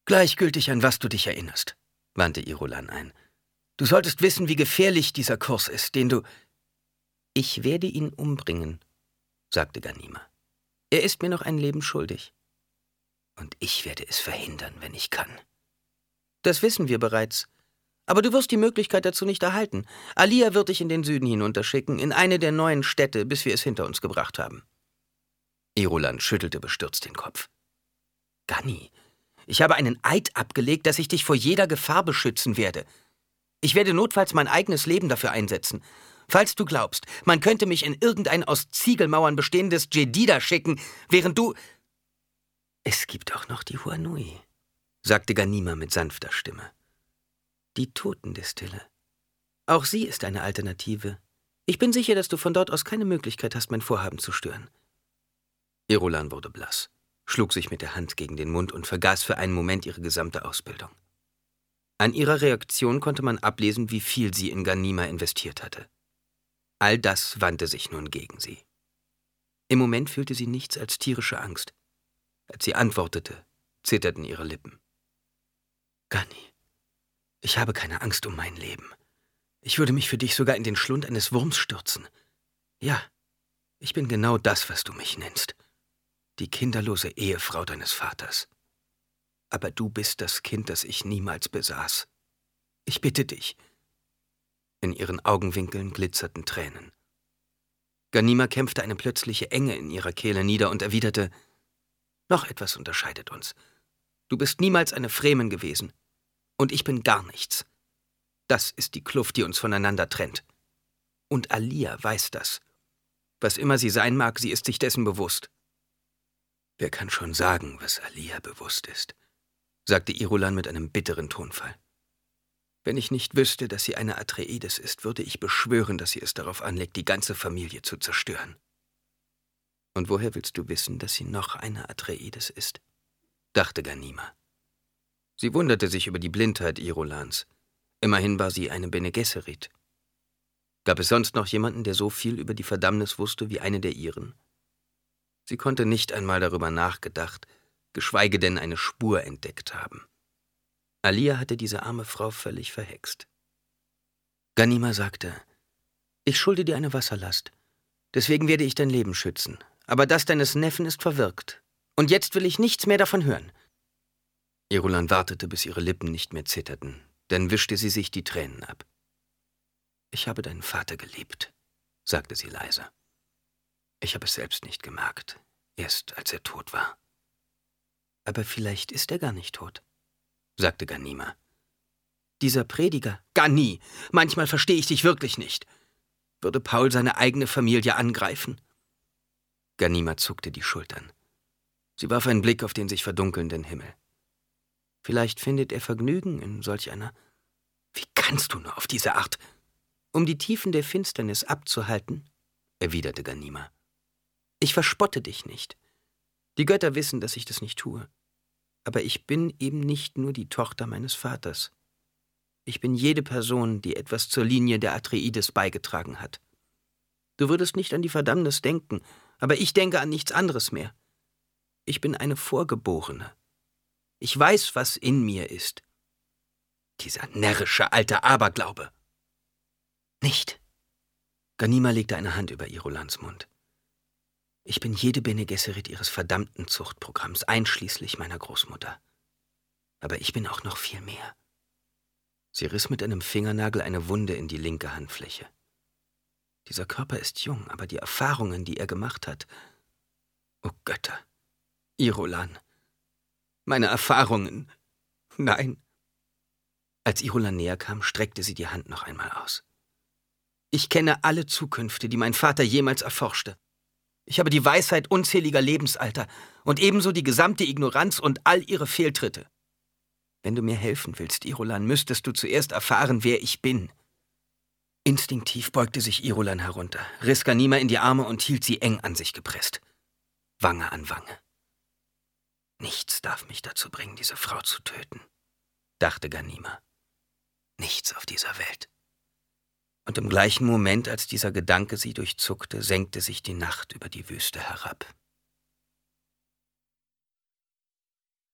Gleichgültig, an was du dich erinnerst, wandte Irulan ein. Du solltest wissen, wie gefährlich dieser Kurs ist, den du... Ich werde ihn umbringen, sagte Ghanima. Er ist mir noch ein Leben schuldig. Und ich werde es verhindern, wenn ich kann. Das wissen wir bereits. Aber du wirst die Möglichkeit dazu nicht erhalten. Alia wird dich in den Süden hinunterschicken, in eine der neuen Städte, bis wir es hinter uns gebracht haben. Irulan schüttelte bestürzt den Kopf. Ghani, ich habe einen Eid abgelegt, dass ich dich vor jeder Gefahr beschützen werde. Ich werde notfalls mein eigenes Leben dafür einsetzen. Falls du glaubst, man könnte mich in irgendein aus Ziegelmauern bestehendes Jedida schicken, während du... Es gibt auch noch die Huanui, sagte Ghanima mit sanfter Stimme. Die Totendestille. Auch sie ist eine Alternative. Ich bin sicher, dass du von dort aus keine Möglichkeit hast, mein Vorhaben zu stören. Irulan wurde blass, schlug sich mit der Hand gegen den Mund und vergaß für einen Moment ihre gesamte Ausbildung. An ihrer Reaktion konnte man ablesen, wie viel sie in Ghanima investiert hatte. All das wandte sich nun gegen sie. Im Moment fühlte sie nichts als tierische Angst. Als sie antwortete, zitterten ihre Lippen. Ghani, ich habe keine Angst um mein Leben. Ich würde mich für dich sogar in den Schlund eines Wurms stürzen. Ja, ich bin genau das, was du mich nennst. Die kinderlose Ehefrau deines Vaters. Aber du bist das Kind, das ich niemals besaß. Ich bitte dich. In ihren Augenwinkeln glitzerten Tränen. Ghanima kämpfte eine plötzliche Enge in ihrer Kehle nieder und erwiderte, noch etwas unterscheidet uns. Du bist niemals eine Fremen gewesen. Und ich bin gar nichts. Das ist die Kluft, die uns voneinander trennt. Und Alia weiß das. Was immer sie sein mag, sie ist sich dessen bewusst. Wer kann schon sagen, was Alia bewusst ist, sagte Irulan mit einem bitteren Tonfall. Wenn ich nicht wüsste, dass sie eine Atreides ist, würde ich beschwören, dass sie es darauf anlegt, die ganze Familie zu zerstören. Und woher willst du wissen, dass sie noch eine Atreides ist? Dachte Ghanima. Sie wunderte sich über die Blindheit Irulans. Immerhin war sie eine Bene Gesserit. Gab es sonst noch jemanden, der so viel über die Verdammnis wusste wie eine der ihren? Sie konnte nicht einmal darüber nachgedacht, geschweige denn eine Spur entdeckt haben. Alia hatte diese arme Frau völlig verhext. Ghanima sagte, ich schulde dir eine Wasserlast. Deswegen werde ich dein Leben schützen. Aber das deines Neffen ist verwirkt. Und jetzt will ich nichts mehr davon hören. Irulan wartete, bis ihre Lippen nicht mehr zitterten. Dann wischte sie sich die Tränen ab. Ich habe deinen Vater geliebt, sagte sie leise. Ich habe es selbst nicht gemerkt, erst als er tot war. Aber vielleicht ist er gar nicht tot, sagte Ghanima. Dieser Prediger, Ghani, manchmal verstehe ich dich wirklich nicht. Würde Paul seine eigene Familie angreifen? Ghanima zuckte die Schultern. Sie warf einen Blick auf den sich verdunkelnden Himmel. Vielleicht findet er Vergnügen in solch einer... Wie kannst du nur auf diese Art? Um die Tiefen der Finsternis abzuhalten, erwiderte Ghanima. Ich verspotte dich nicht. Die Götter wissen, dass ich das nicht tue. Aber ich bin eben nicht nur die Tochter meines Vaters. Ich bin jede Person, die etwas zur Linie der Atreides beigetragen hat. Du würdest nicht an die Verdammnis denken, aber ich denke an nichts anderes mehr. Ich bin eine Vorgeborene. Ich weiß, was in mir ist. Dieser närrische alte Aberglaube. Nicht. Ghanima legte eine Hand über Irulans Mund. Ich bin jede Bene Gesserit ihres verdammten Zuchtprogramms, einschließlich meiner Großmutter. Aber ich bin auch noch viel mehr. Sie riss mit einem Fingernagel eine Wunde in die linke Handfläche. Dieser Körper ist jung, aber die Erfahrungen, die er gemacht hat... Oh Götter! Irulan! Meine Erfahrungen! Nein! Als Irulan näher kam, streckte sie die Hand noch einmal aus. Ich kenne alle Zukünfte, die mein Vater jemals erforschte. Ich habe die Weisheit unzähliger Lebensalter und ebenso die gesamte Ignoranz und all ihre Fehltritte. Wenn du mir helfen willst, Irulan, müsstest du zuerst erfahren, wer ich bin. Instinktiv beugte sich Irulan herunter, riss Ghanima in die Arme und hielt sie eng an sich gepresst. Wange an Wange. Nichts darf mich dazu bringen, diese Frau zu töten, dachte Ghanima. Nichts auf dieser Welt. Und im gleichen Moment, als dieser Gedanke sie durchzuckte, senkte sich die Nacht über die Wüste herab.